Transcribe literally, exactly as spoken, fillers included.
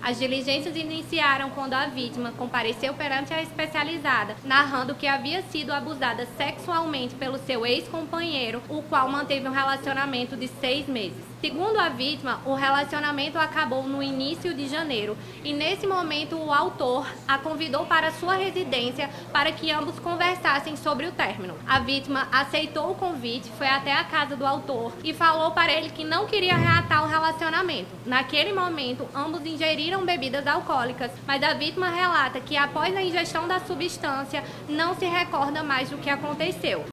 As diligências iniciaram quando a vítima compareceu perante a especializada, narrando que havia sido abusada sexualmente pelo seu ex-companheiro, o qual manteve um relacionamento de seis meses. Segundo a vítima, o relacionamento acabou no início de janeiro e, nesse momento, o autor a convidou para sua residência para que ambos conversassem sobre o término. A vítima aceitou o convite, foi até a casa do autor e falou para ele que não queria reatar o relacionamento. Naquele momento, ambos ingeriram bebidas alcoólicas, mas a vítima relata que, após a ingestão da substância, não se recorda mais do que aconteceu.